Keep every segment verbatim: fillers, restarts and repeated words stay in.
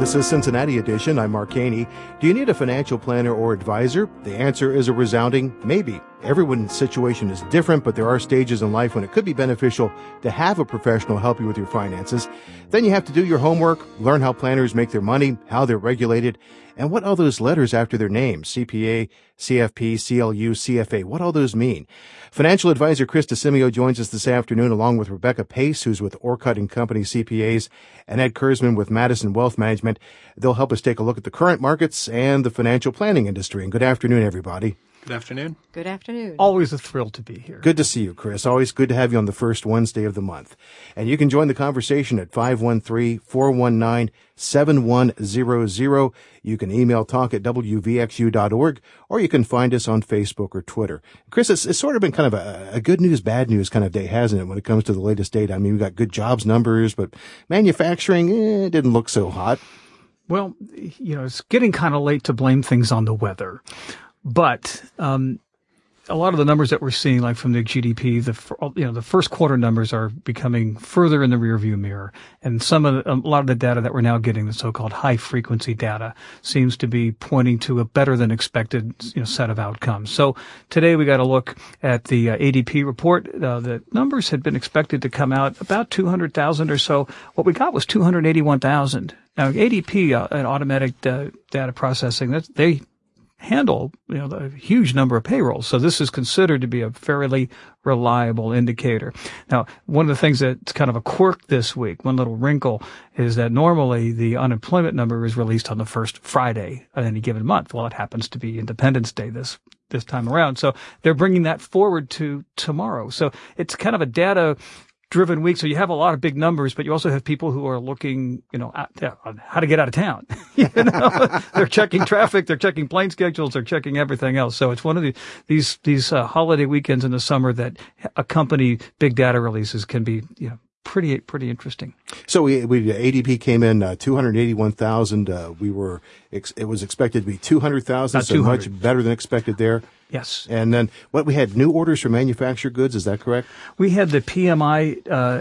This is Cincinnati Edition. I'm Mark Caney. Do you need a financial planner or advisor? The answer is a resounding maybe. Everyone's situation is different, but there are stages in life when it could be beneficial to have a professional help you with your finances. Then you have to do your homework, learn how planners make their money, how they're regulated, and what all those letters after their names, C P A, C F P, C L U, C F A, what all those mean. Financial advisor Chris DeSimio joins us this afternoon along with Rebecca Pace, who's with Orcutt and Company C P As, and Ed Kurzman with Madison Wealth Management. They'll help us take a look at the current markets and the financial planning industry. And good afternoon, everybody. Good afternoon. Good afternoon. Always a thrill to be here. Good to see you, Chris. Always good to have you on the first Wednesday of the month. And you can join the conversation at five one three, four one nine, seven one zero zero. You can email talk at w v x u dot org, or you can find us on Facebook or Twitter. Chris, it's, it's sort of been kind of a, a good news, bad news kind of day, hasn't it, when it comes to the latest data? I mean, we got good jobs numbers, but manufacturing eh, didn't look so hot. Well, you know, it's getting kind of late to blame things on the weather. But um, a lot of the numbers that we're seeing, like from the G D P, the you know the first quarter numbers are becoming further in the rearview mirror, and some of the, a lot of the data that we're now getting, the so-called high frequency data, seems to be pointing to a better than expected you know set of outcomes. So today we got to look at the uh, A D P report. Uh, the numbers had been expected to come out about two hundred thousand or so. What we got was two hundred eighty-one thousand. Now A D P, uh, an automatic uh, data processing, that's they handle, you know, a huge number of payrolls. So this is considered to be a fairly reliable indicator. Now, one of the things that's kind of a quirk this week, one little wrinkle, is that normally the unemployment number is released on the first Friday of any given month. Well, it happens to be Independence Day this this time around. So they're bringing that forward to tomorrow. So it's kind of a data driven week. So you have a lot of big numbers, but you also have people who are looking, you know, at, uh, on how to get out of town. you know, they're checking traffic, they're checking plane schedules, they're checking everything else. So it's one of the, these, these, uh, holiday weekends in the summer that accompany big data releases can be, you know, pretty, pretty interesting. So we, we A D P came in, uh, two hundred eighty-one thousand. Uh, we were, ex- it was expected to be two hundred thousand. So much better than expected there. Yes. And then what we had new orders for manufactured goods. Is that correct? We had the P M I, uh,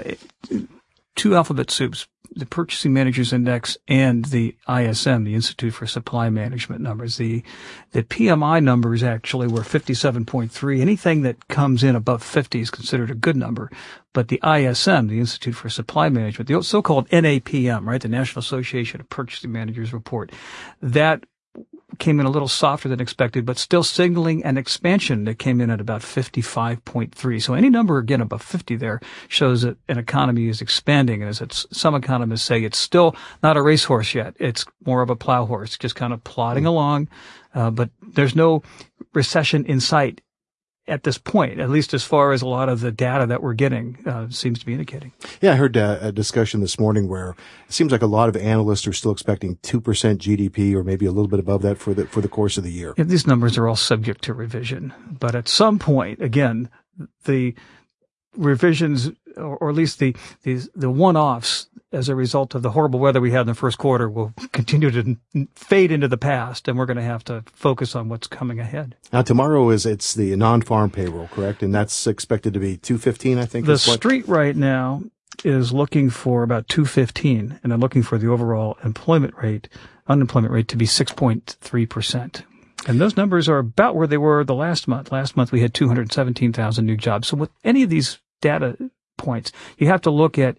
two alphabet soups, the Purchasing Managers Index and the I S M, the Institute for Supply Management numbers. The, the P M I numbers actually were fifty-seven point three. Anything that comes in above fifty is considered a good number. But the I S M, the Institute for Supply Management, the so-called N A P M, right, the National Association of Purchasing Managers report, that came in a little softer than expected, but still signaling an expansion that came in at about fifty-five point three. So any number, again, above fifty there shows that an economy is expanding. And as it's, some economists say, it's still not a racehorse yet. It's more of a plow horse, just kind of plodding along. Uh, but there's no recession in sight at this point, at least as far as a lot of the data that we're getting uh, seems to be indicating. Yeah, I heard uh, a discussion this morning where it seems like a lot of analysts are still expecting two percent G D P or maybe a little bit above that for the for the course of the year. Yeah, these numbers are all subject to revision. But at some point, again, the revisions, or, or at least the, the, the one-offs as a result of the horrible weather we had in the first quarter will continue to fade into the past, and we're going to have to focus on what's coming ahead. Now, tomorrow is it's the non-farm payroll, correct? And that's expected to be two fifteen, I think. The is what... street right now is looking for about two fifteen, and they're looking for the overall employment rate, unemployment rate to be six point three percent. And those numbers are about where they were the last month. Last month we had two hundred seventeen thousand new jobs. So with any of these data points, you have to look at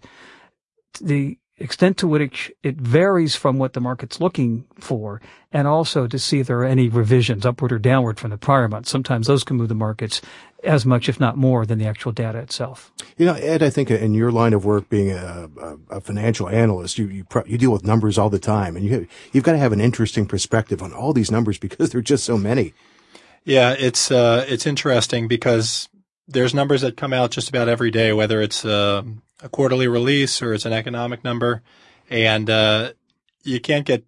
the extent to which it varies from what the market's looking for, and also to see if there are any revisions upward or downward from the prior month. Sometimes those can move the markets as much, if not more, than the actual data itself. You know, Ed, I think in your line of work, being a, a, a financial analyst, you you, pro- you deal with numbers all the time, and you have, you've got to have an interesting perspective on all these numbers because there are just so many. Yeah, it's uh, it's interesting because there's numbers that come out just about every day, whether it's uh, a quarterly release or it's an economic number, and uh, you can't get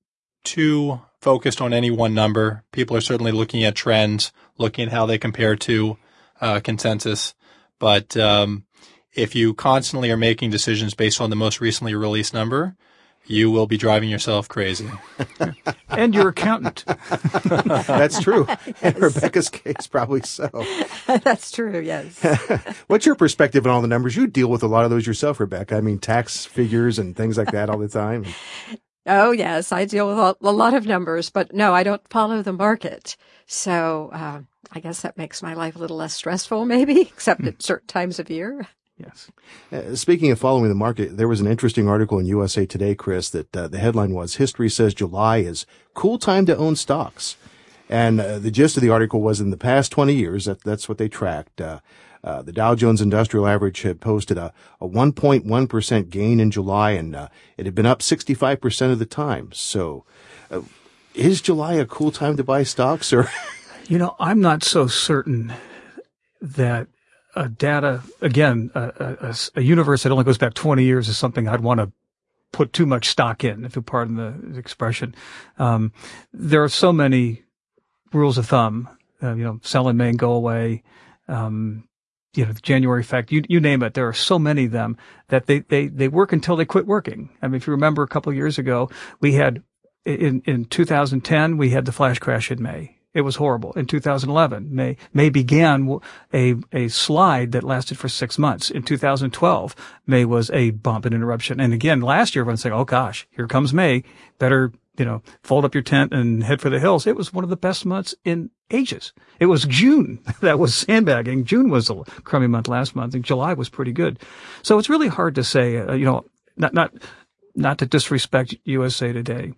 too focused on any one number. People are certainly looking at trends, looking at how they compare to uh, consensus. But um, if you constantly are making decisions based on the most recently released number, you will be driving yourself crazy. And your accountant. That's true. In Rebecca's case, probably so. That's true, yes. What's your perspective on all the numbers? You deal with a lot of those yourself, Rebecca. I mean, tax figures and things like that all the time. Oh, yes. I deal with a, a lot of numbers, but no, I don't follow the market. So uh, I guess that makes my life a little less stressful, maybe, except at certain times of year. Yes. Uh, speaking of following the market, there was an interesting article in U S A Today, Chris, that uh, the headline was, "History says July is cool time to own stocks." And uh, the gist of the article was, in the past twenty years, that, that's what they tracked, uh, uh, the Dow Jones Industrial Average had posted a, a one point one percent gain in July, and uh, it had been up sixty-five percent of the time. So uh, is July a cool time to buy stocks? Or You know, I'm not so certain that uh, data, again, a, a, a universe that only goes back twenty years is something I'd want to put too much stock in, if you pardon the expression. Um, there are so many rules of thumb, uh, you know, sell in May and go away, um, you know, the January effect, you, you name it. There are so many of them that they, they, they work until they quit working. I mean, if you remember a couple of years ago, we had, in, in two thousand ten, we had the flash crash in May. It was horrible. In two thousand eleven, May, May began a, a slide that lasted for six months. In two thousand twelve, May was a bump and interruption. And again, last year, everyone's saying, oh gosh, here comes May. Better, you know, fold up your tent and head for the hills. It was one of the best months in ages. It was June that was sandbagging. June was a crummy month last month, and July was pretty good. So it's really hard to say, uh, you know, not, not, not to disrespect U S A Today,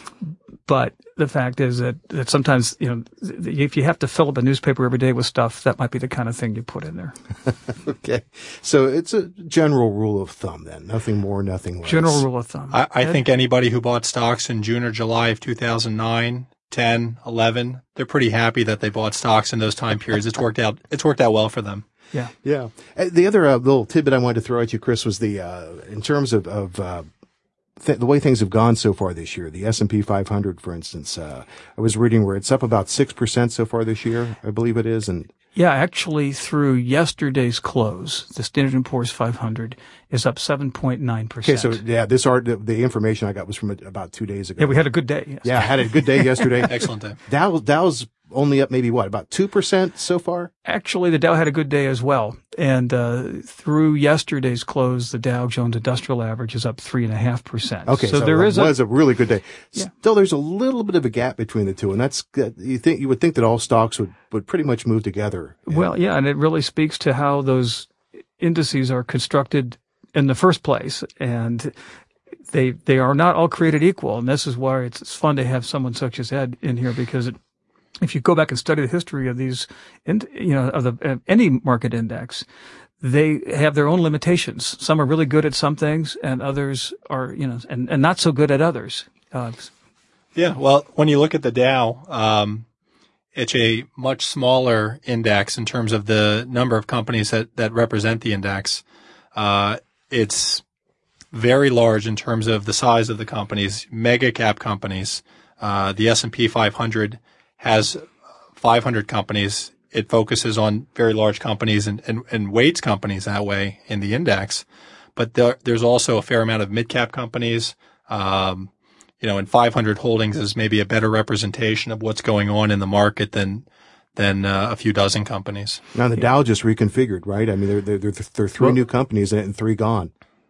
but the fact is that, that sometimes, you know, if you have to fill up a newspaper every day with stuff, that might be the kind of thing you put in there. Okay. So it's a general rule of thumb then. Nothing more, nothing less. General rule of thumb. I, I think anybody who bought stocks in June or July of two thousand nine, ten, eleven, they're pretty happy that they bought stocks in those time periods. It's worked out, it's worked out well for them. Yeah. Yeah. Uh, The other uh, little tidbit I wanted to throw at you, Chris, was the, uh, in terms of, of, uh, th- the way things have gone so far this year, the S and P five hundred, for instance, uh, I was reading where it's up about six percent so far this year, I believe it is. And Yeah, actually through yesterday's close, the Standard and Poor's five hundred is up seven point nine percent. okay, so yeah, this art, the, the information I got was from about two days ago. Yeah, we had a good day. Yes. Yeah, had a good day yesterday. Excellent day. Dow, Dow's only up maybe what, about two percent so far? Actually, the Dow had a good day as well. And uh, through yesterday's close, the Dow Jones Industrial Average is up three point five percent. Okay, so, so there it is was a, a really good day. Yeah. Still, there's a little bit of a gap between the two, and that's good. You think you would think that all stocks would, would pretty much move together. Well, yeah, and it really speaks to how those indices are constructed in the first place. And they they are not all created equal. And this is why it's, it's fun to have someone such as Ed in here, because it, if you go back and study the history of these, you know, of the of any market index, they have their own limitations. Some are really good at some things, and others are, you know, and, and not so good at others. Uh, Yeah, well, when you look at the Dow, um, it's a much smaller index in terms of the number of companies that, that represent the index. Uh, it's very large in terms of the size of the companies, mega cap companies. Uh, the S and P five hundred has five hundred companies. It focuses on very large companies and, and, and weights companies that way in the index. But there, there's also a fair amount of mid-cap companies. Um, you know, and five hundred holdings is maybe a better representation of what's going on in the market than than uh, a few dozen companies. Now the Dow just reconfigured, right? I mean, there there there, there are three Well, new companies in it and three gone.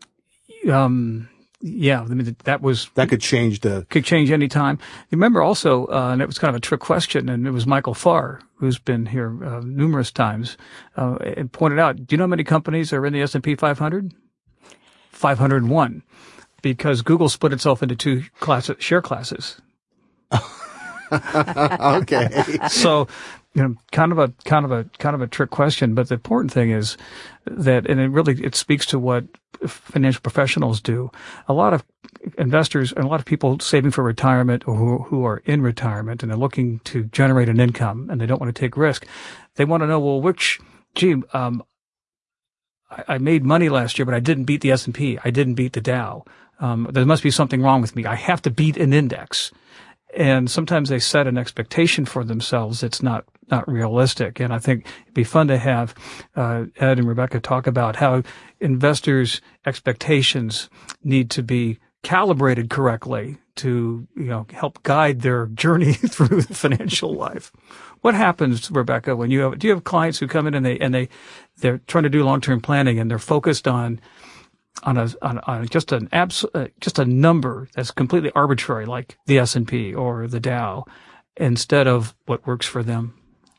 um, yeah, I mean, that was That could change the. could change any time. You remember also, uh, and it was kind of a trick question, and it was Michael Farr, who's been here uh, numerous times, uh, and pointed out, do you know how many companies are in the S and P five hundred? five hundred one, because Google split itself into two class, share classes. Okay. So, you know, kind of a, kind of a, kind of a trick question, but the important thing is that, and it really, it speaks to what financial professionals do. A lot of investors and a lot of people saving for retirement or who, who are in retirement and they're looking to generate an income and they don't want to take risk. They want to know, well, which, gee, um, I, I made money last year, but I didn't beat the S and P. I didn't beat the Dow. Um, there must be something wrong with me. I have to beat an index. And sometimes they set an expectation for themselves that's not, not realistic. And I think it'd be fun to have, uh, Ed and Rebecca talk about how investors' expectations need to be calibrated correctly to, you know, help guide their journey through financial life. What happens, Rebecca, when you have, do you have clients who come in and they, and they, they're trying to do long-term planning and they're focused on on a on, on just an abs uh, just a number that's completely arbitrary, like the S and P or the Dow, instead of what works for them?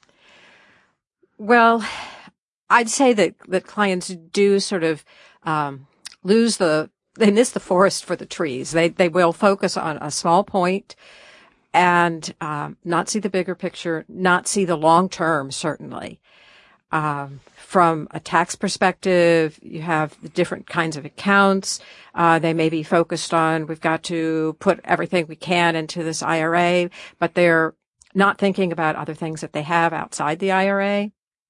Well, I'd say that that clients do sort of um, lose the they miss the forest for the trees. They they will focus on a small point and um, not see the bigger picture, not see the long term, certainly. Um, from a tax perspective, you have the different kinds of accounts. Uh, they may be focused on, we've got to put everything we can into this I R A, but they're not thinking about other things that they have outside the I R A.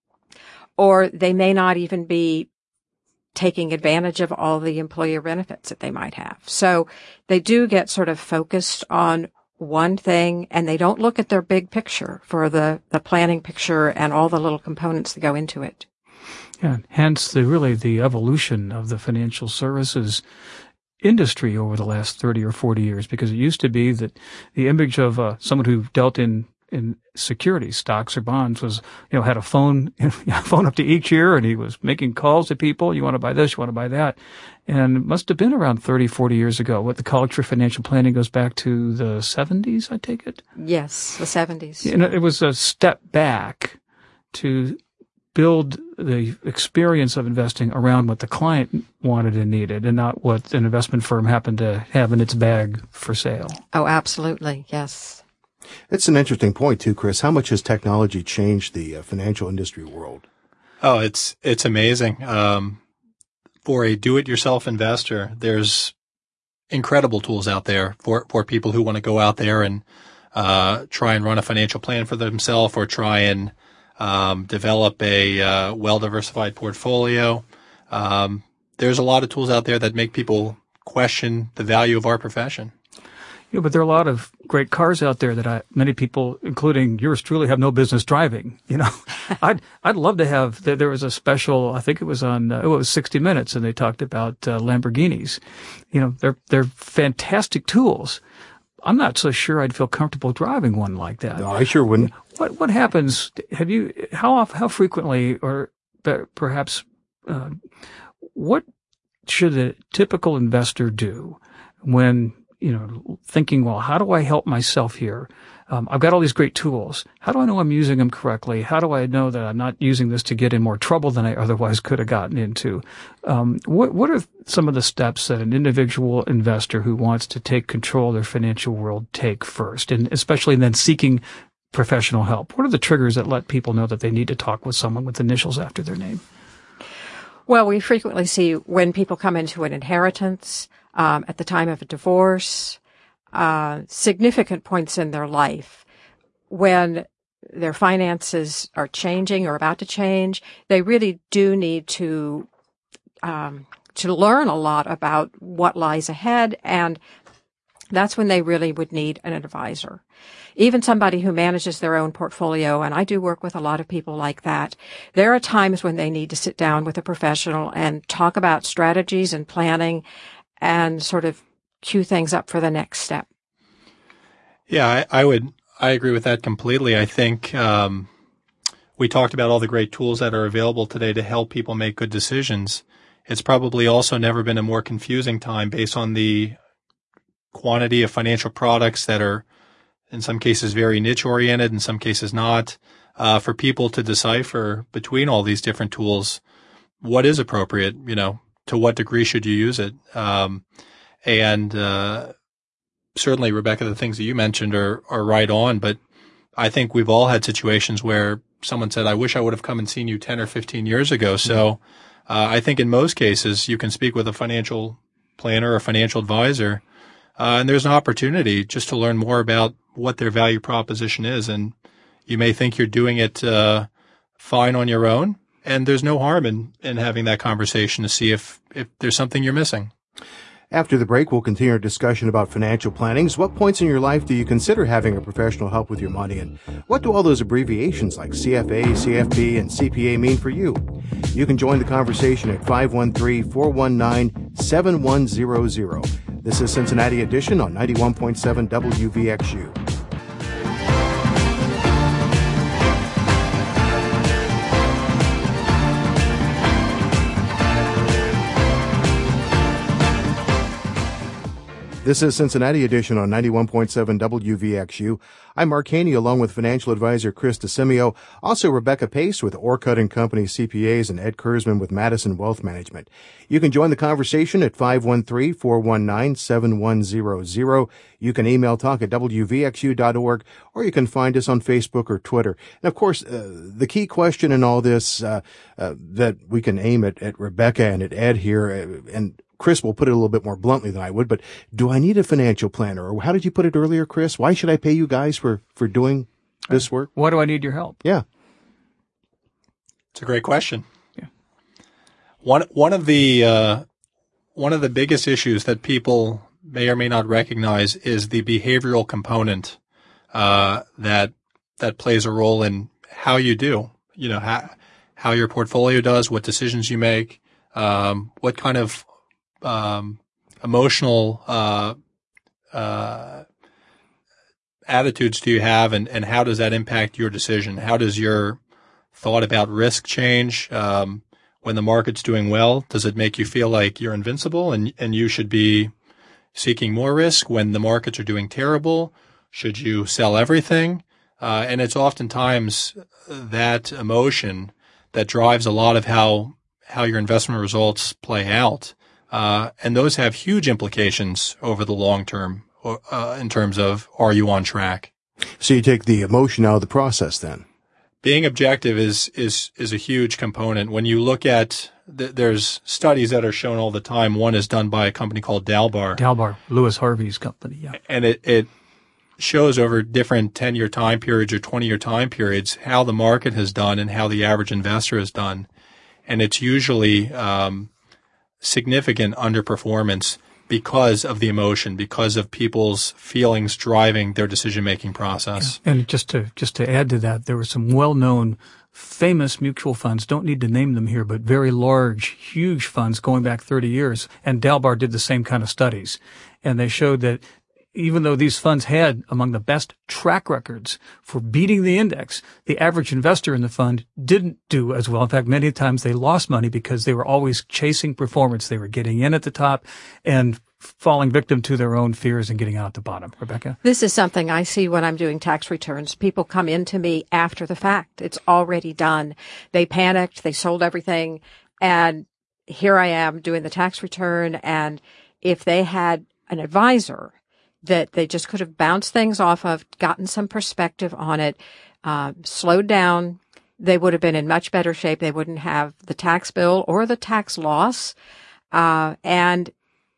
Or they may not even be taking advantage of all the employer benefits that they might have. So they do get sort of focused on one thing, and they don't look at their big picture for the, the planning picture and all the little components that go into it. Yeah, hence the really the evolution of the financial services industry over the last thirty or forty years, because it used to be that the image of uh, someone who dealt in in securities, stocks or bonds, was, you know, had a phone, you know, phone up to each ear, and he was making calls to people. You want to buy this, you want to buy that. And it must have been around thirty, forty years ago. What the College for Financial Planning goes back to the seventies, I take it? Yes, the seventies. You know, it was a step back to build the experience of investing around what the client wanted and needed, and not what an investment firm happened to have in its bag for sale. Oh, absolutely. Yes. It's an interesting point too, Chris. How much has technology changed the uh, financial industry world? Oh, it's it's amazing. Um, for a do-it-yourself investor, there's incredible tools out there for for people who want to go out there and uh, try and run a financial plan for themselves, or try and um, develop a uh, well-diversified portfolio. Um, there's a lot of tools out there that make people question the value of our profession. Yeah, but there are a lot of great cars out there that I, many people, including yours truly, have no business driving. You know, I'd I'd love to have. There, there was a special, I think it was on, uh, it was sixty minutes, and they talked about uh, Lamborghinis. You know, they're they're fantastic tools. I'm not so sure I'd feel comfortable driving one like that. No, I sure wouldn't. What what happens? Have you how often, how frequently, or perhaps uh, what should a typical investor do when, you know, thinking, well, how do I help myself here? Um, I've got all these great tools. How do I know I'm using them correctly? How do I know that I'm not using this to get in more trouble than I otherwise could have gotten into? Um, what, what are some of the steps that an individual investor who wants to take control of their financial world take first, and especially then seeking professional help? What are the triggers that let people know that they need to talk with someone with initials after their name? Well, we frequently see when people come into an inheritance, Um, at the time of a divorce, uh, significant points in their life when their finances are changing or about to change, they really do need to, um, to learn a lot about what lies ahead. And that's when they really would need an advisor. Even somebody who manages their own portfolio, and I do work with a lot of people like that, there are times when they need to sit down with a professional and talk about strategies and planning and sort of cue things up for the next step. Yeah, I, I would, I agree with that completely. I think, um, we talked about all the great tools that are available today to help people make good decisions. It's probably also never been a more confusing time based on the quantity of financial products that are, in some cases, very niche oriented, in some cases not, uh, for people to decipher between all these different tools, what is appropriate, you know, to what degree should you use it? Um, and, uh, certainly, Rebecca, the things that you mentioned are, are right on, but I think we've all had situations where someone said, I wish I would have come and seen you ten or fifteen years ago. So, uh, I think in most cases, you can speak with a financial planner or financial advisor, uh, and there's an opportunity just to learn more about what their value proposition is. And you may think you're doing it, uh, fine on your own. And there's no harm in, in having that conversation to see if, if there's something you're missing. After the break, we'll continue our discussion about financial plannings. What points in your life do you consider having a professional help with your money? And what do all those abbreviations like C F A, C F P, and C P A mean for you? You can join the conversation at five one three, four one nine, seven one zero zero. This is Cincinnati Edition on ninety-one point seven W V X U. This is Cincinnati Edition on ninety-one point seven W V X U. I'm Mark Haney, along with financial advisor Chris DeSimio. Also, Rebecca Pace with Orcutt and Company C P As and Ed Kurzman with Madison Wealth Management. You can join the conversation at five one three, four one nine, seven one zero zero. You can email talk at W V X U dot org, or you can find us on Facebook or Twitter. And of course, uh, the key question in all this uh, uh, that we can aim at, at Rebecca and at Ed here, uh, and Chris will put it a little bit more bluntly than I would, but do I need a financial planner? Or how did you put it earlier, Chris? Why should I pay you guys for, for doing this work? Why do I need your help? Yeah. It's a great question. Yeah. One, one of the, uh, one of the biggest issues that people may or may not recognize is the behavioral component, uh, that, that plays a role in how you do, you know, how, how your portfolio does, what decisions you make, um, what kind of Um, emotional uh, uh, attitudes do you have, and, and how does that impact your decision? How does your thought about risk change um, when the market's doing well? Does it make you feel like you're invincible and and you should be seeking more risk when the markets are doing terrible? Should you sell everything? Uh, and it's oftentimes that emotion that drives a lot of how how your investment results play out. Uh, and those have huge implications over the long term, uh, in terms of, are you on track? So you take the emotion out of the process then? Being objective is, is, is a huge component. When you look at, th- there's studies that are shown all the time. One is done by a company called Dalbar. Dalbar, Lewis Harvey's company, yeah. And it, it shows over different ten-year time periods or twenty-year time periods how the market has done and how the average investor has done. And it's usually, um, significant underperformance because of the emotion, because of people's feelings driving their decision-making process. Yeah. And just to just to add to that, there were some well-known, famous mutual funds, don't need to name them here, but very large, huge funds going back thirty years. And Dalbar did the same kind of studies. And they showed that even though these funds had among the best track records for beating the index, the average investor in the fund didn't do as well. In fact, many times they lost money because they were always chasing performance. They were getting in at the top and falling victim to their own fears and getting out at the bottom. Rebecca? This is something I see when I'm doing tax returns. People come into me after the fact. It's already done. They panicked. They sold everything. And here I am doing the tax return. And if they had an advisor that they just could have bounced things off of, gotten some perspective on it, uh, slowed down, they would have been in much better shape. They wouldn't have the tax bill or the tax loss. Uh, and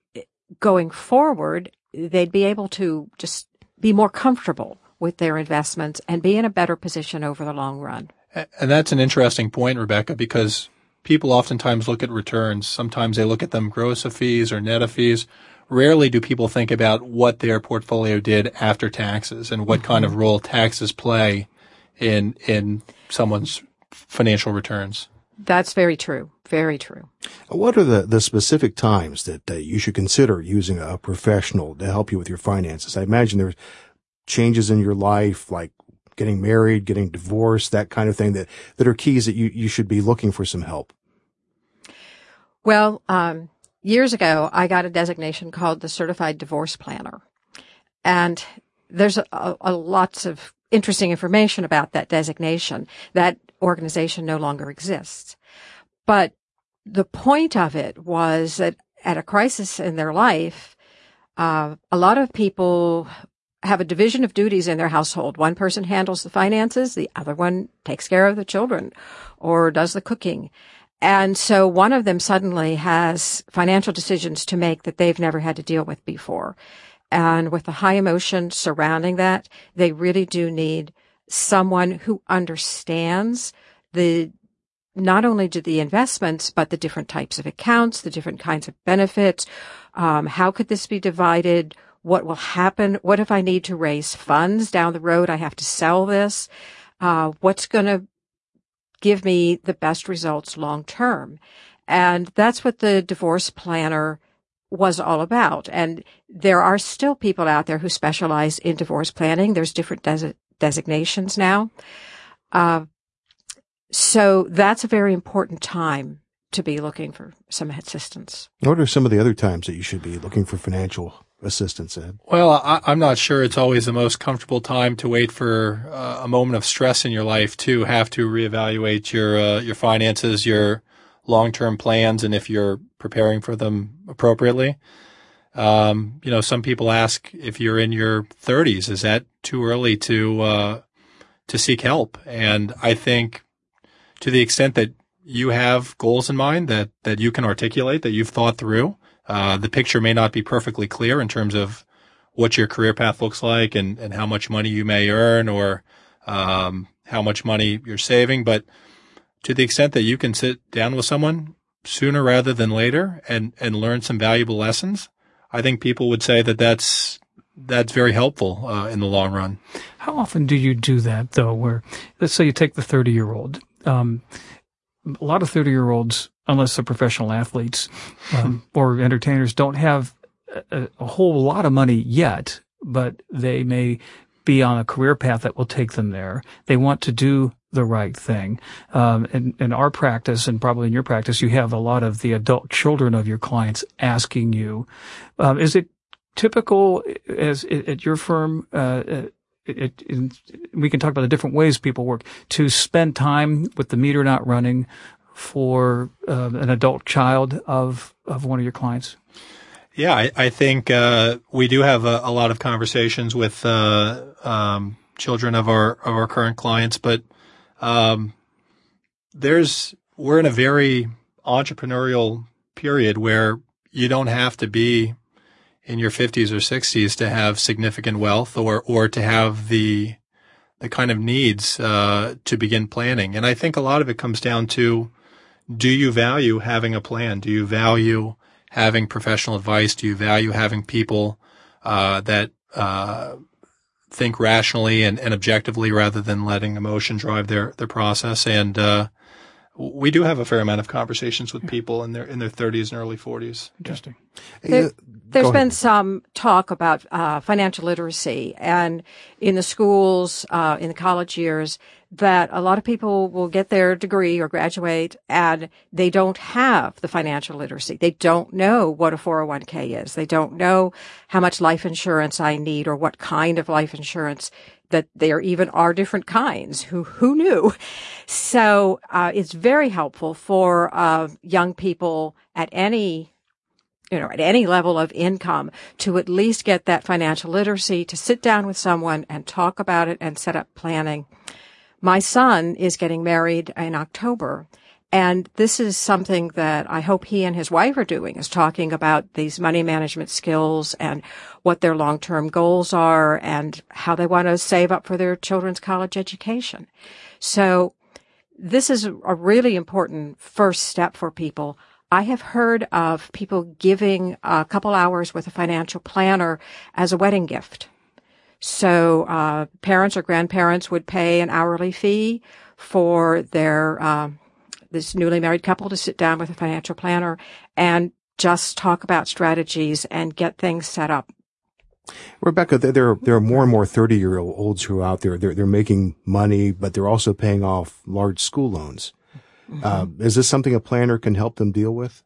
going forward, they'd be able to just be more comfortable with their investments and be in a better position over the long run. And that's an interesting point, Rebecca, because people oftentimes look at returns. Sometimes they look at them gross of fees or net of fees. Rarely do people think about what their portfolio did after taxes and what mm-hmm. kind of role taxes play in in someone's financial returns. That's very true. Very true. What are the, the specific times that uh, you should consider using a professional to help you with your finances? I imagine there's changes in your life, like getting married, getting divorced, that kind of thing, that, that are keys that you, you should be looking for some help. Well, um, years ago, I got a designation called the Certified Divorce Planner. And there's a, a, a lots of interesting information about that designation. That organization no longer exists. But the point of it was that at a crisis in their life, uh, a lot of people have a division of duties in their household. One person handles the finances, the other one takes care of the children or does the cooking. And so one of them suddenly has financial decisions to make that they've never had to deal with before. And with the high emotion surrounding that, they really do need someone who understands the, not only do the investments, but the different types of accounts, the different kinds of benefits. Um, how could this be divided? What will happen? What if I need to raise funds down the road? I have to sell this. Uh, what's going to give me the best results long term? And that's what the divorce planner was all about. And there are still people out there who specialize in divorce planning. There's different des- designations now. Uh, so that's a very important time to be looking for some assistance. What are some of the other times that you should be looking for financial assistance, Ed? Well, I, I'm not sure it's always the most comfortable time to wait for uh, a moment of stress in your life to have to reevaluate your uh, your finances, your long-term plans, and if you're preparing for them appropriately. Um, you know, some people ask if you're in your thirties, is that too early to uh, to seek help? And I think to the extent that you have goals in mind that, that you can articulate, that you've thought through, uh, the picture may not be perfectly clear in terms of what your career path looks like and, and how much money you may earn or um, how much money you're saving. But to the extent that you can sit down with someone sooner rather than later and, and learn some valuable lessons, I think people would say that that's that's very helpful uh, in the long run. How often do you do that, though, where, let's say you take the thirty-year-old. Um, a lot of thirty-year-olds, unless they're professional athletes um, or entertainers, don't have a, a whole lot of money yet, but they may be on a career path that will take them there. They want to do the right thing. Um, in, in our practice, and probably in your practice, you have a lot of the adult children of your clients asking you. Um, is it typical as at your firm, uh, it, it, we can talk about the different ways people work, to spend time with the meter not running for uh, an adult child of, of one of your clients? Yeah, I, I think uh, we do have a, a lot of conversations with uh, um, children of our of our current clients, but um, there's we're in a very entrepreneurial period where you don't have to be in your fifties or sixties to have significant wealth or or to have the the kind of needs uh, to begin planning. And I think a lot of it comes down to, do you value having a plan? Do you value having professional advice? Do you value having people uh, that uh, think rationally and, and objectively rather than letting emotion drive their, their process? And uh, we do have a fair amount of conversations with people in their in their thirties and early forties. Interesting. There, there's been some talk about uh, financial literacy, and in the schools, uh, in the college years, that a lot of people will get their degree or graduate and they don't have the financial literacy. They don't know what a four oh one k is. They don't know how much life insurance I need or what kind of life insurance, that there even are different kinds. Who, who knew? So, uh, it's very helpful for, uh, young people at any you know, at any level of income to at least get that financial literacy, to sit down with someone and talk about it and set up planning. My son is getting married in October, and this is something that I hope he and his wife are doing, is talking about these money management skills and what their long-term goals are and how they want to save up for their children's college education. So this is a really important first step for people. I have heard of people giving a couple hours with a financial planner as a wedding gift. So uh parents or grandparents would pay an hourly fee for their uh, this newly married couple to sit down with a financial planner and just talk about strategies and get things set up. Rebecca, there there are more and more thirty-year-olds who are out there. They're they're making money, but they're also paying off large school loans. Mm-hmm. Uh, is this something a planner can help them deal with?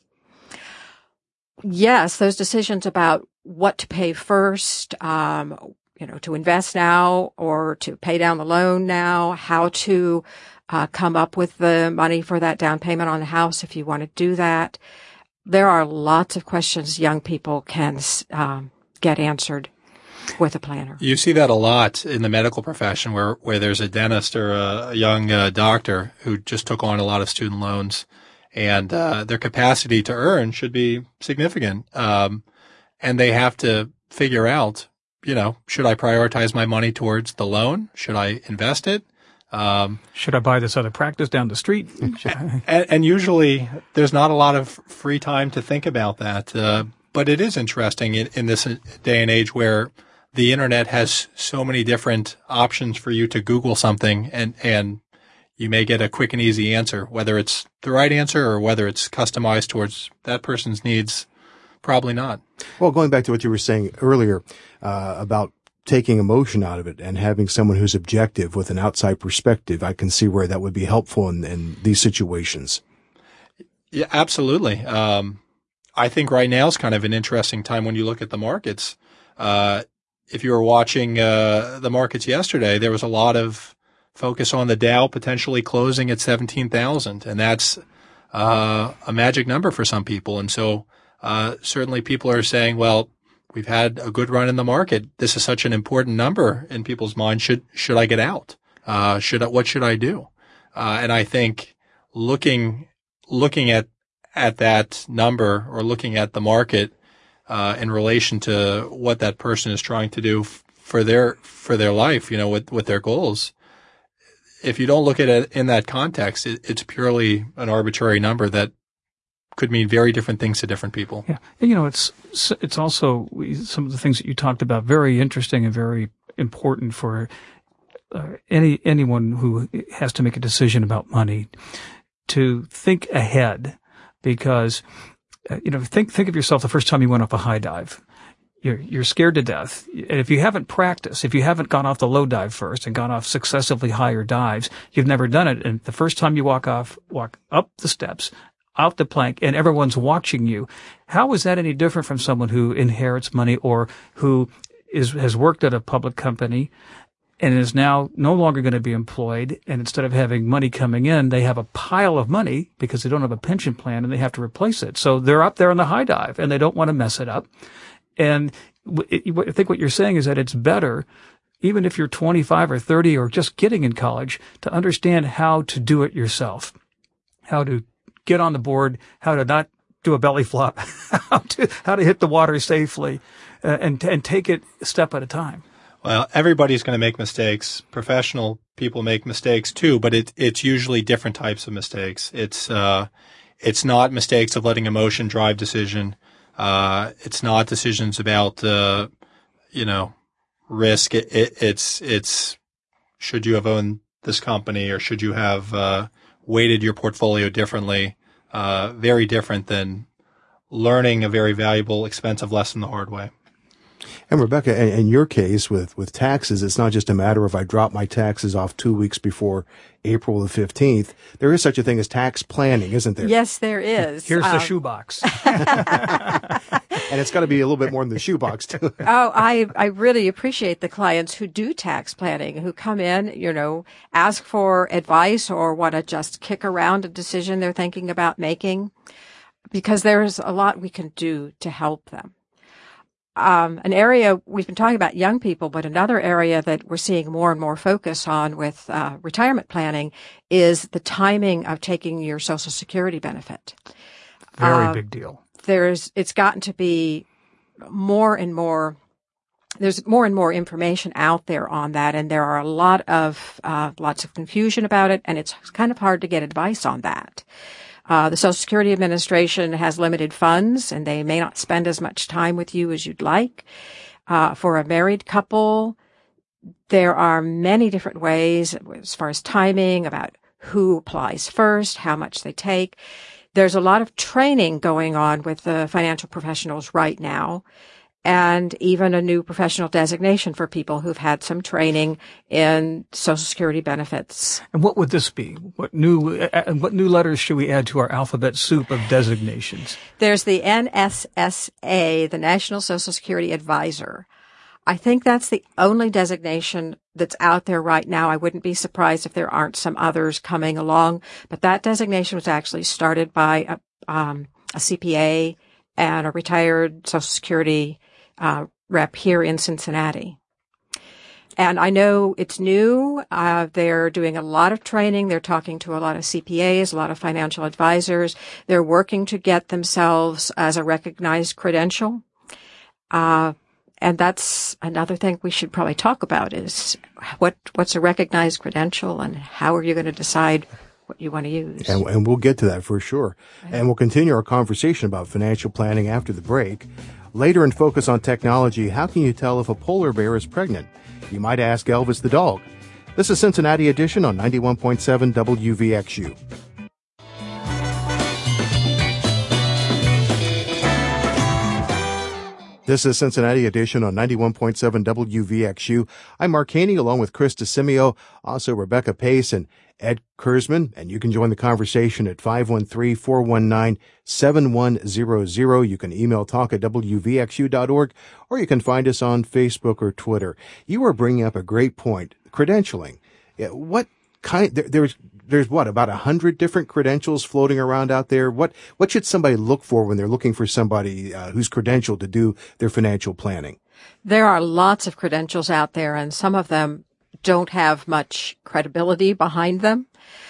Yes, those decisions about what to pay first, um, you know, to invest now or to pay down the loan now, how to uh, come up with the money for that down payment on the house if you want to do that. There are lots of questions young people can um, get answered with a planner. You see that a lot in the medical profession where, where there's a dentist or a, a young uh, doctor who just took on a lot of student loans, and uh, their capacity to earn should be significant. Um, and they have to figure out, you know, should I prioritize my money towards the loan? Should I invest it? Um, should I buy this other practice down the street? and, and usually there's not a lot of free time to think about that. Uh, but it is interesting in, in this day and age where the internet has so many different options for you to Google something, and, and you may get a quick and easy answer, whether it's the right answer or whether it's customized towards that person's needs. Probably not. Well, going back to what you were saying earlier uh, about taking emotion out of it and having someone who's objective with an outside perspective, I can see where that would be helpful in, in these situations. Yeah, absolutely. Um, I think right now is kind of an interesting time when you look at the markets. Uh, if you were watching uh, the markets yesterday, there was a lot of focus on the Dow potentially closing at seventeen thousand, and that's uh, a magic number for some people. And so uh, certainly people are saying, well, we've had a good run in the market. This is such an important number in people's minds. Should should I get out? Uh, should I, what should I do? Uh, and I think looking looking at at that number or looking at the market uh, in relation to what that person is trying to do f- for their for their life, you know, with with their goals. If you don't look at it in that context, it, it's purely an arbitrary number that could mean very different things to different people. Yeah, and, you know, it's it's also some of the things that you talked about very interesting and very important for uh, any anyone who has to make a decision about money to think ahead, because uh, you know think think of yourself the first time you went off a high dive. You're, you're scared to death. And if you haven't practiced, if you haven't gone off the low dive first and gone off successively higher dives, you've never done it. And the first time you walk off, walk up the steps, out the plank, and everyone's watching you, how is that any different from someone who inherits money or who is, has worked at a public company and is now no longer going to be employed, and instead of having money coming in, they have a pile of money because they don't have a pension plan and they have to replace it. So they're up there on the high dive and they don't want to mess it up. And I think what you're saying is that it's better, even if you're twenty-five or thirty or just getting in college, to understand how to do it yourself, how to get on the board, how to not do a belly flop, how to how to hit the water safely, uh, and and take it a step at a time. Well, everybody's going to make mistakes. Professional people make mistakes too, but it, it's usually different types of mistakes. It's uh, it's not mistakes of letting emotion drive decision. Uh, it's not decisions about, uh, you know, risk. It, it, it's, it's, should you have owned this company or should you have, uh, weighted your portfolio differently? Uh, very different than learning a very valuable, expensive lesson the hard way. And Rebecca, in, in your case with, with taxes, it's not just a matter of I drop my taxes off two weeks before April the fifteenth. There is such a thing as tax planning, isn't there? Yes, there is. Here's um, the shoebox. And it's got to be a little bit more than the shoebox, too. Oh, I, I really appreciate the clients who do tax planning, who come in, you know, ask for advice or want to just kick around a decision they're thinking about making, because there's a lot we can do to help them. Um, an area we've been talking about young people, but another area that we're seeing more and more focus on with uh, retirement planning is the timing of taking your Social Security benefit. Very uh, big deal. There's, it's gotten to be more and more, there's more and more information out there on that, and there are a lot of, uh, lots of confusion about it, and it's kind of hard to get advice on that. Uh, the Social Security Administration has limited funds, and they may not spend as much time with you as you'd like. Uh, for a married couple, there are many different ways as far as timing, about who applies first, how much they take. There's a lot of training going on with the financial professionals right now, and even a new professional designation for people who've had some training in Social Security benefits. And what would this be? What new uh, what new letters should we add to our alphabet soup of designations? There's the N S S A, the National Social Security Advisor. I think that's the only designation that's out there right now. I wouldn't be surprised if there aren't some others coming along, but that designation was actually started by a, um, a C P A and a retired Social Security uh, rep here in Cincinnati. And I know it's new. Uh, they're doing a lot of training. They're talking to a lot of C P As, a lot of financial advisors. They're working to get themselves as a recognized credential. Uh, and that's another thing we should probably talk about is what, what's a recognized credential and how are you going to decide what you want to use? And, and we'll get to that for sure. Right. And we'll continue our conversation about financial planning after the break. Later in Focus on Technology, how can you tell if a polar bear is pregnant? You might ask Elvis the dog. This is Cincinnati Edition on ninety-one point seven W V X U. This is Cincinnati Edition on ninety-one point seven W V X U. I'm Mark Haney along with Chris DeSimio, also Rebecca Pace, and Ed Kurzman, and you can join the conversation at five one three, four one nine, seven one zero zero. You can email talk at w v x u dot org, or you can find us on Facebook or Twitter. You were bringing up a great point, credentialing. What kind, there, there's, there's what, about a hundred different credentials floating around out there? What, what should somebody look for when they're looking for somebody uh, who's credentialed to do their financial planning? There are lots of credentials out there, and some of them don't have much credibility behind them.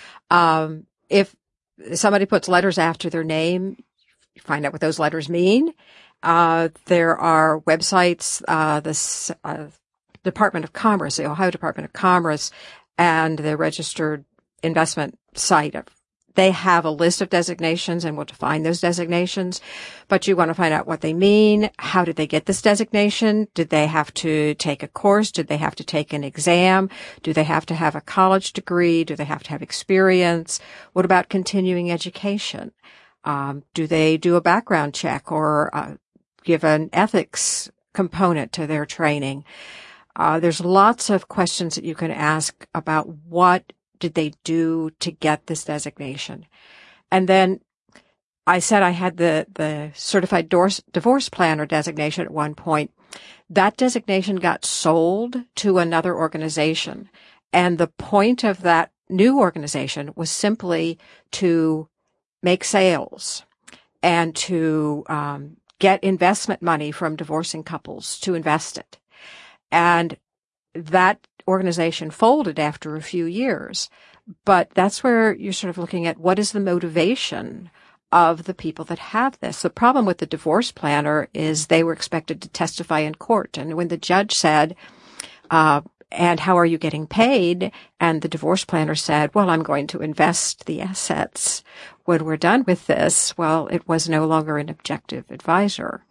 Um, if somebody puts letters after their name, you find out what those letters mean. Uh, there are websites, uh, the uh, Department of Commerce, the Ohio Department of Commerce, and the registered investment site. They have a list of designations and will define those designations, but you want to find out what they mean. How did they get this designation? Did they have to take a course? Did they have to take an exam? Do they have to have a college degree? Do they have to have experience? What about continuing education? Um, do they do a background check or uh, give an ethics component to their training? Uh, there's lots of questions that you can ask about what did they do to get this designation. And then I said I had the, the certified divorce, divorce planner designation at one point. That designation got sold to another organization. And the point of that new organization was simply to make sales and to um, get investment money from divorcing couples to invest it. And that organization folded after a few years. But that's where you're sort of looking at what is the motivation of the people that have this. The problem with the divorce planner is they were expected to testify in court. And when the judge said, uh, and how are you getting paid? And the divorce planner said, well, I'm going to invest the assets when we're done with this. Well, it was no longer an objective advisor.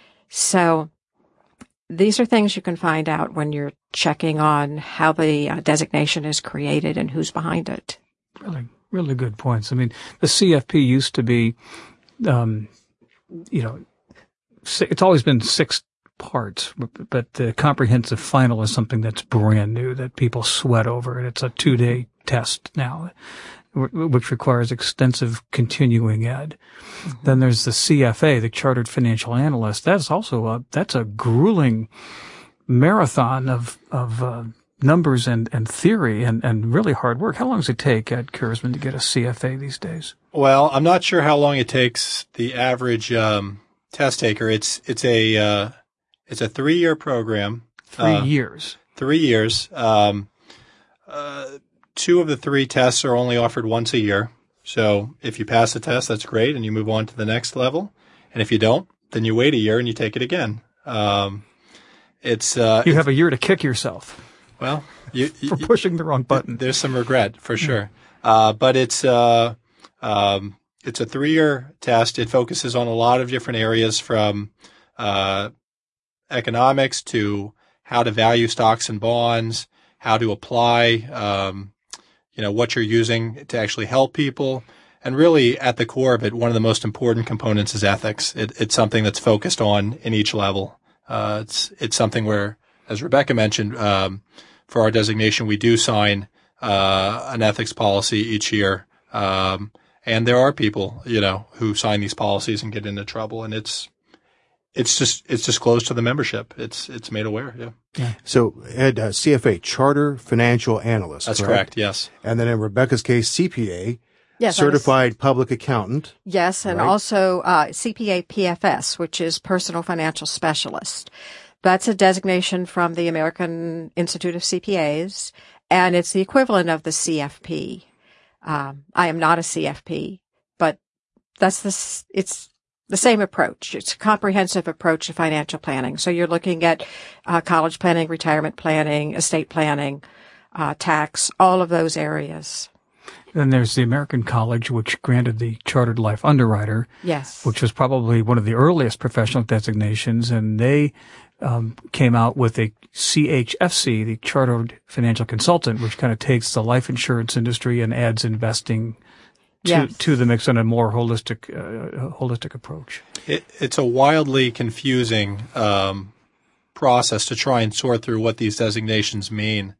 So these are things you can find out when you're checking on how the uh, designation is created and who's behind it. Really, really good points. I mean, the C F P used to be, um, you know, it's always been six parts, but the comprehensive final is something that's brand new that people sweat over, and it's a two-day test now, which requires extensive continuing ed. Mm-hmm. Then there's the C F A, the Chartered Financial Analyst. That's also a, that's a grueling marathon of, of, uh, numbers and, and theory and, and really hard work. How long does it take, Ed Kurzman, to get a C F A these days? Well, I'm not sure how long it takes the average, um, test taker. It's, it's a, uh, it's a three-year program. Three uh, years. Three years. Um, uh, Two of the three tests are only offered once a year. So if you pass the test, that's great, and you move on to the next level. And if you don't, then you wait a year and you take it again. Um, it's uh, you it's, have a year to kick yourself. Well, you, for you, pushing the wrong button. There's some regret for sure. Uh, but it's uh, um, it's a three-year test. It focuses on a lot of different areas, from uh, economics to how to value stocks and bonds, how to apply. Um, you know, what you're using to actually help people. And really, at the core of it, one of the most important components is ethics. It, it's something that's focused on in each level. Uh, it's, it's something where, as Rebecca mentioned, um, for our designation, we do sign, uh, an ethics policy each year. Um, and there are people, you know, who sign these policies and get into trouble. And it's, It's just, it's disclosed to the membership. It's, it's made aware. Yeah. yeah. So Ed, uh, C F A, Charter Financial Analyst. That's correct? correct. Yes. And then in Rebecca's case, C P A, yes, Certified was, Public Accountant. Yes. And right? also, uh, C P A P F S, which is Personal Financial Specialist. That's a designation from the American Institute of C P As, and it's the equivalent of the C F P. Um, I am not a C F P, but that's the, it's, the same approach. It's a comprehensive approach to financial planning. So you're looking at uh, college planning, retirement planning, estate planning, uh, tax, all of those areas. Then there's the American College, which granted the Chartered Life Underwriter. Yes. Which was probably one of the earliest professional designations. And they um, came out with a C H F C, the Chartered Financial Consultant, which kind of takes the life insurance industry and adds investing To, yes. to the mix on a more holistic, uh, holistic approach. It, it's a wildly confusing um, process to try and sort through what these designations mean.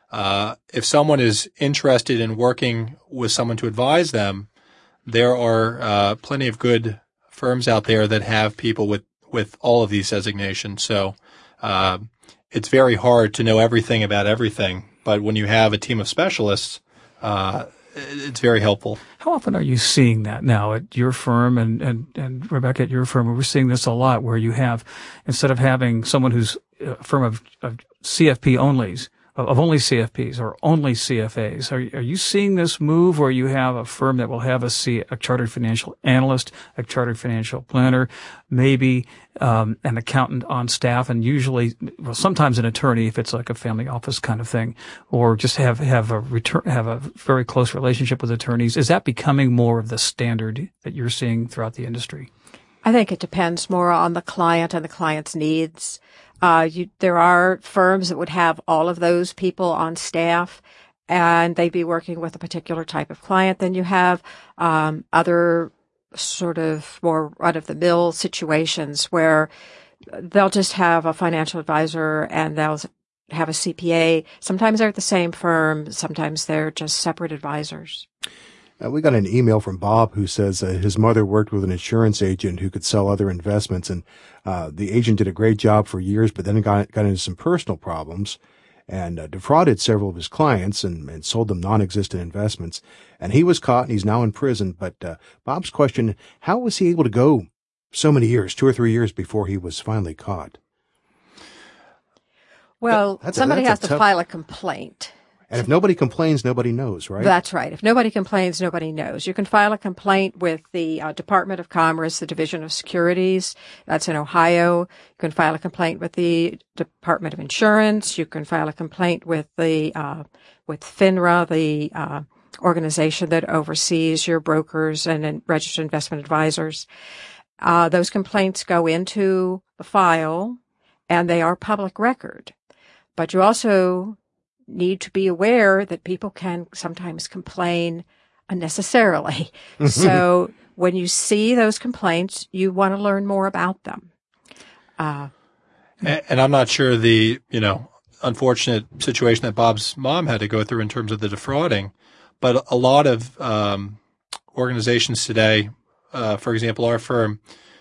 Uh, if someone is interested in working with someone to advise them, there are uh, plenty of good firms out there that have people with, with all of these designations. So uh, it's very hard to know everything about everything. But when you have a team of specialists, uh, it's very helpful. How often are you seeing that now at your firm and, and, and Rebecca at your firm? We're seeing this a lot where you have, instead of having someone who's a firm of, of C F P onlys, of only C F Ps or only C F As. Are, are you seeing this move where you have a firm that will have a, C, a chartered financial analyst, a chartered financial planner, maybe um, an accountant on staff, and usually, well, sometimes an attorney if it's like a family office kind of thing, or just have have a return, have a very close relationship with attorneys? Is that becoming more of the standard that you're seeing throughout the industry? I think it depends more on the client and the client's needs. Uh, you, there are firms that would have all of those people on staff, and they'd be working with a particular type of client. Then you have um, other sort of more run-of-the-mill situations where they'll just have a financial advisor and they'll have a C P A. Sometimes they're at the same firm. Sometimes they're just separate advisors. Uh, we got an email from Bob who says uh, his mother worked with an insurance agent who could sell other investments, and uh, the agent did a great job for years, but then got got into some personal problems and uh, defrauded several of his clients and, and sold them non-existent investments. And he was caught, and he's now in prison. But uh, Bob's question, how was he able to go so many years, two or three years before he was finally caught? Well, that's a, somebody that's has tough... to file a complaint. And if nobody complains, nobody knows, right? That's right. If nobody complains, nobody knows. You can file a complaint with the uh, Department of Commerce, the Division of Securities. That's in Ohio. You can file a complaint with the Department of Insurance. You can file a complaint with the uh, with FINRA, the uh, organization that oversees your brokers and, and registered investment advisors. Uh, those complaints go into the file, and they are public record. But you also need to be aware that people can sometimes complain unnecessarily. So when you see those complaints, you want to learn more about them. Uh, and, and I'm not sure the, you know, unfortunate situation that Bob's mom had to go through in terms of the defrauding, but a lot of um, organizations today, uh, for example, our firm,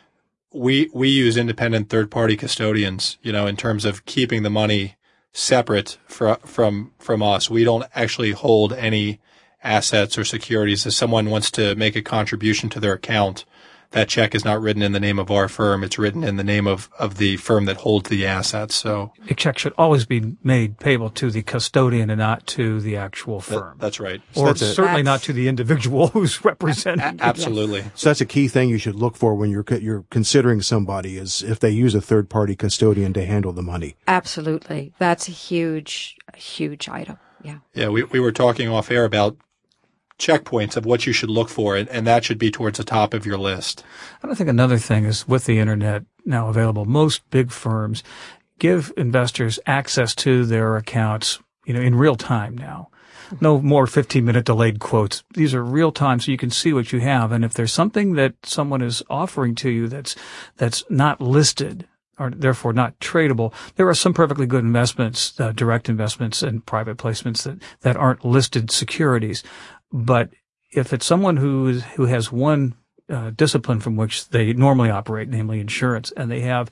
we we use independent third-party custodians, you know, in terms of keeping the money separate from from from us. We don't actually hold any assets or securities. If someone wants to make a contribution to their account, that check is not written in the name of our firm. It's written in the name of, of the firm that holds the assets. So a check should always be made payable to the custodian and not to the actual firm. That, that's right. Or So that's a- certainly That's- not to the individual who's representing. A- absolutely. So that's a key thing you should look for when you're you're considering somebody, is if they use a third-party custodian to handle the money. absolutely. That's a huge, huge item. Yeah. Yeah, we, we were talking off air about checkpoints of what you should look for, and, and that should be towards the top of your list. And I think another thing is, with the internet now available, most big firms give investors access to their accounts, you know, in real time now. No more fifteen minute delayed quotes. These are real time, so you can see what you have. And if there's something that someone is offering to you that's, that's not listed, or therefore not tradable, there are some perfectly good investments, uh, direct investments and private placements that, that aren't listed securities. But if it's someone who is, who has one uh, discipline from which they normally operate, namely insurance, and they have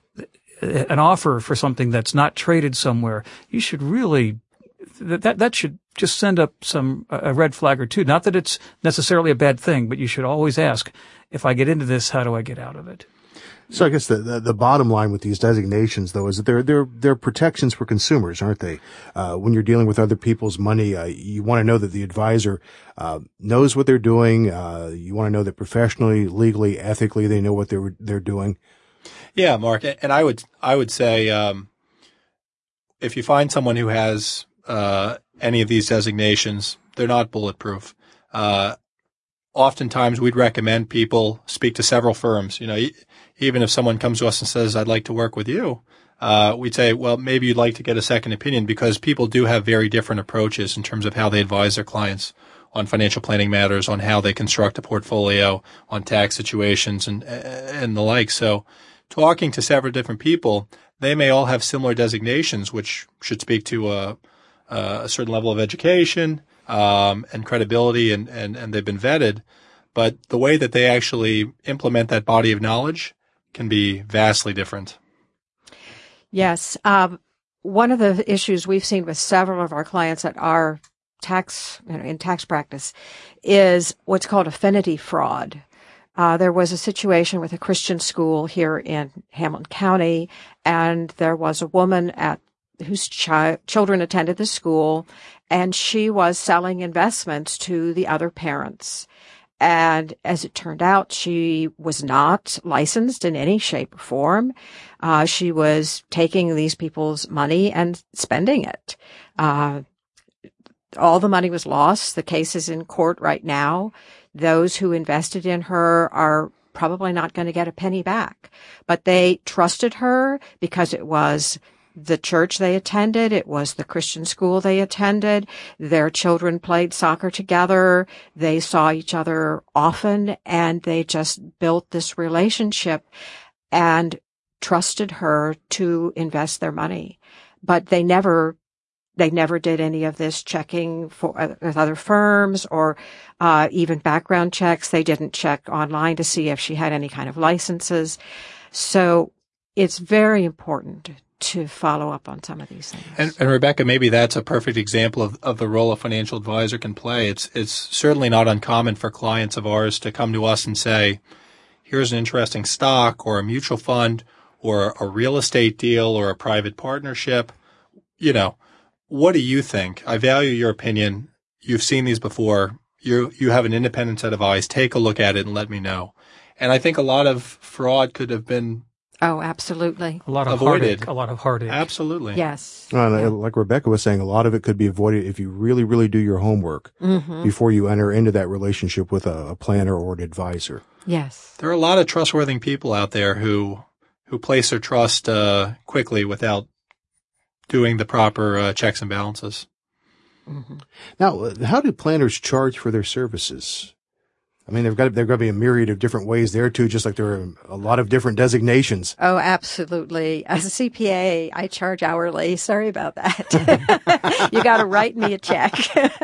an offer for something that's not traded somewhere, you should really that that, that should just send up some a red flag or two. Not that it's necessarily a bad thing, but you should always ask, if I get into this, how do I get out of it? So I guess the, the, the bottom line with these designations, though, is that they're, they're, they're protections for consumers, aren't they? Uh, when you're dealing with other people's money, uh, you want to know that the advisor, uh, knows what they're doing. Uh, you want to know that professionally, legally, ethically, they know what they're, they're doing. Yeah, Mark. And I would, I would say, um, if you find someone who has, uh, any of these designations, they're not bulletproof. Uh, oftentimes we'd recommend people speak to several firms. You know, even if someone comes to us and says, I'd like to work with you, uh, we'd say, well, maybe you'd like to get a second opinion, because people do have very different approaches in terms of how they advise their clients on financial planning matters, on how they construct a portfolio, on tax situations and, and the like. So talking to several different people, they may all have similar designations, which should speak to a, uh, a certain level of education um, and credibility, and, and, and they've been vetted. But the way that they actually implement that body of knowledge can be vastly different. Yes. Um, one of the issues we've seen with several of our clients that are tax, you know, in tax practice is what's called affinity fraud. Uh, there was a situation with a Christian school here in Hamilton County, and there was a woman at whose chi- children attended the school, and she was selling investments to the other parents. And as it turned out, she was not licensed in any shape or form. Uh, she was taking these people's money and spending it. Uh, all the money was lost. The case is in court right now. Those who invested in her are probably not going to get a penny back, but they trusted her because it was the church they attended. It was the Christian school they attended. Their children played soccer together. They saw each other often, and they just built this relationship and trusted her to invest their money. But they never, they never did any of this checking for uh, with other firms or uh, even background checks. They didn't check online to see if she had any kind of licenses. So it's very important to follow up on some of these things. And, and Rebecca, maybe that's a perfect example of, of the role a financial advisor can play. It's it's certainly not uncommon for clients of ours to come to us and say, here's an interesting stock or a mutual fund or a real estate deal or a private partnership. You know, what do you think? I value your opinion. You've seen these before. You you have an independent set of eyes. Take a look at it and let me know. And I think a lot of fraud could have been Oh, absolutely. A lot of avoided. heartache. A lot of heartache. Absolutely. Yes. Uh, and Yeah. like Rebecca was saying, a lot of it could be avoided if you really, really do your homework Mm-hmm. before you enter into that relationship with a, a planner or an advisor. Yes. There are a lot of trustworthy people out there who who place their trust uh, quickly without doing the proper uh, checks and balances. Mm-hmm. Now, uh, how do planners charge for their services? I mean, there've got there've got to be a myriad of different ways there too, just like there are a lot of different designations. Oh, absolutely. As a C P A, I charge hourly. Sorry about that. You got to write me a check.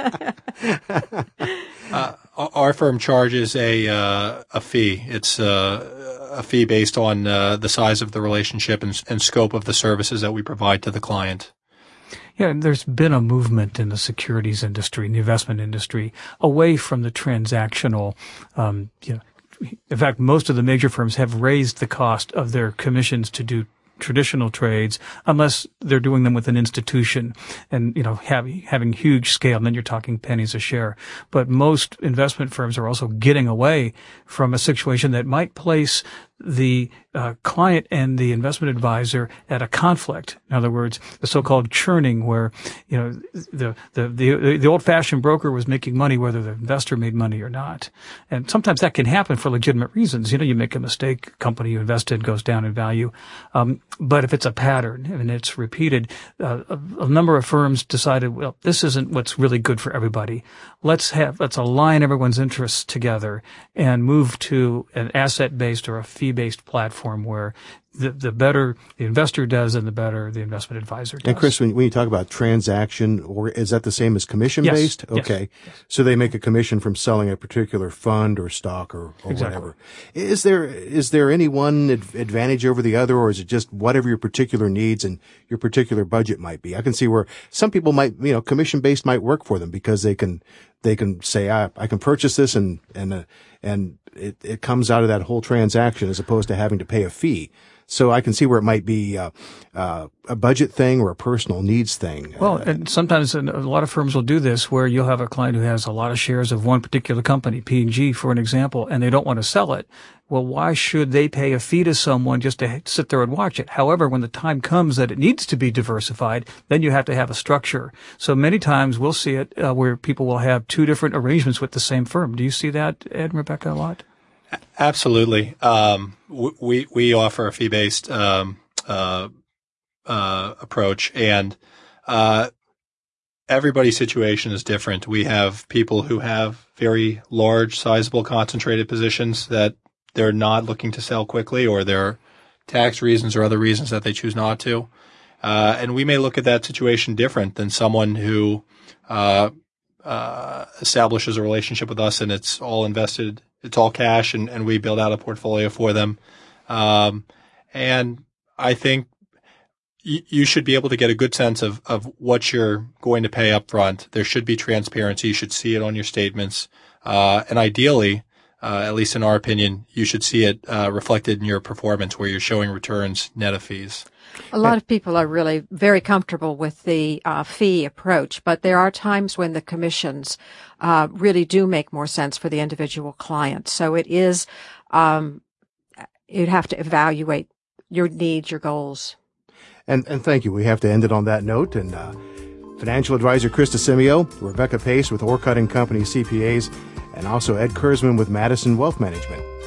Uh, our firm charges a uh, a fee. It's uh, a fee based on uh, the size of the relationship and, and scope of the services that we provide to the client. Yeah, there's been a movement in the securities industry, in the investment industry, away from the transactional. Um, you know, in fact, most of the major firms have raised the cost of their commissions to do traditional trades, unless they're doing them with an institution and, you know, having, having huge scale, and then you're talking pennies a share. But most investment firms are also getting away from a situation that might place the uh, client and the investment advisor at a conflict. In other words, the so-called churning, where, you know, the the the, the old-fashioned broker was making money whether the investor made money or not. And sometimes that can happen for legitimate reasons. You know, you make a mistake, a company you invested goes down in value. Um, but if it's a pattern and it's repeated, uh, a, a number of firms decided, well, this isn't what's really good for everybody. Let's have let's align everyone's interests together and move to an asset-based or a fee-based platform where the, the better the investor does and the better the investment advisor does. And Chris, when, when you talk about transaction, or is that the same as commission-based? Yes. Okay. Yes. So they make a commission from selling a particular fund or stock or, or Exactly. whatever. Is there, is there any one ad- advantage over the other, or is it just whatever your particular needs and your particular budget might be? I can see where some people might, you know, commission-based might work for them because they can, they can say, I, I can purchase this and, and, uh, and it, it comes out of that whole transaction as opposed to having to pay a fee. So I can see where it might be uh, uh, a budget thing or a personal needs thing. Well, Uh, and sometimes a lot of firms will do this where you'll have a client who has a lot of shares of one particular company, P and G for an example, and they don't want to sell it. Well, why should they pay a fee to someone just to sit there and watch it? However, when the time comes that it needs to be diversified, then you have to have a structure. So many times we'll see it uh, where people will have two different arrangements with the same firm. Do you see that, Ed and Rebecca, a lot? Absolutely. Um, we we offer a fee-based um, uh, uh, approach, and uh, everybody's situation is different. We have people who have very large, sizable, concentrated positions that they're not looking to sell quickly, or there are tax reasons or other reasons that they choose not to. Uh, and we may look at that situation different than someone who uh, uh, establishes a relationship with us and it's all invested, it's all cash, and, and we build out a portfolio for them. Um, and I think y- you should be able to get a good sense of, of what you're going to pay up front. There should be transparency. You should see it on your statements. Uh, and ideally, uh, at least in our opinion, you should see it uh, reflected in your performance where you're showing returns net of fees. A lot of people are really very comfortable with the uh, fee approach, but there are times when the commissions uh, really do make more sense for the individual client. So it is, um, you'd have to evaluate your needs, your goals. And, and thank you. We have to end it on that note. And uh, financial advisor Krista Simeo, Rebecca Pace with Orcutt and Company C P As, and also Ed Kurzman with Madison Wealth Management.